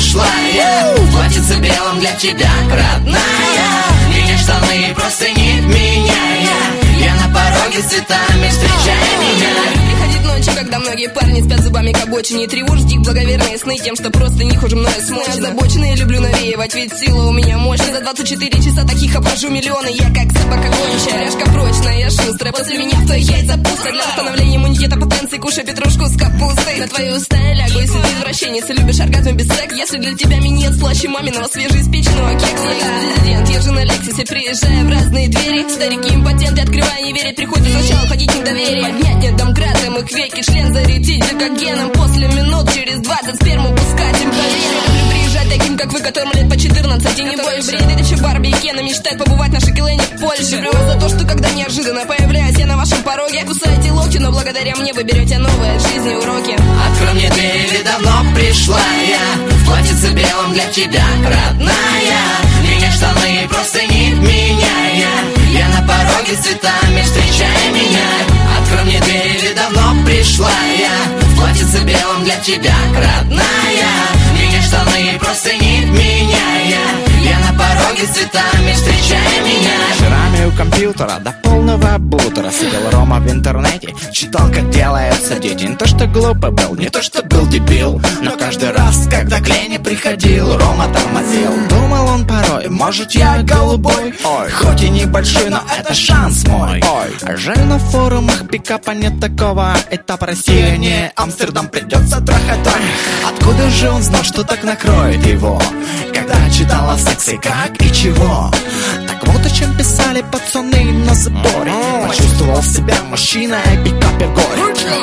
пришла я в платьице белом для тебя, родная. Меня штаны просто не меняя, я на пороге с цветами, встречай меня. Приходит ночью, когда многие парни спят зубами к обочине. Тревожить их благоверные сны тем, что просто них уже мною смочено. Озабоченные люблю навеивать, ведь сила у меня мощная. За 24 часа таких обхожу миллионы, я как собака гончая. Ряжка прочная, я шустрая, после меня в твоих яйца пусто. Для восстановления иммунитета потенции кушай петрушку с капустой. На твои уста я лягу, если ты извращенец и любишь оргазм без секса. Если для тебя минет слаще маминого свежеиспеченного кекса. Я студент, езжу на Лексусе, приезжая в разные двери. Старики импотенты, открывая не верят, приходится сначала ходить недоверие. Поднять нет домкратом их веки, член зарядить гликогеном. После минут через 20 сперму пускать им проверим. Люблю приезжать таким, как вы, которым лет по 14 и не больше. Бредит еще Барби и Кена, мечтает побывать на Шоколене в Польше. Люблю вас за то, что когда неожиданно появляюсь я на вашем пороге, кусаете локти, но благодаря мне вы берете новые от жизни уроки. Открой мне дверь, или давно пришла я в платьице белом для тебя, родная. Меня штаны просто не меняя, я на пороге с цветами, встречай меня. Открой мне дверь, или давно пришла я в платьице белом для тебя, родная. Меня штаны просто не меняя, я на пороге с цветами, встречай меня. Вечерами у компьютера до полного бутера сидел Рома в интернете, читал, как делаются дети. Не то что глупый был, не то что был дебил, но каждый раз, когда к Лене приходил, Рома тормозил. Думал он порой, может я голубой, ой, хоть и небольшой, но это шанс мой, ой. Жаль, на форумах пикапа нет такого этапа, Россия не Амстердам, придется трахать. Откуда же он знал, что так накроет его, когда читал о сексе, как и чего? Так вот о чем писали пацаны на заборе. Почувствовал себя мужчиной, пикапер горе.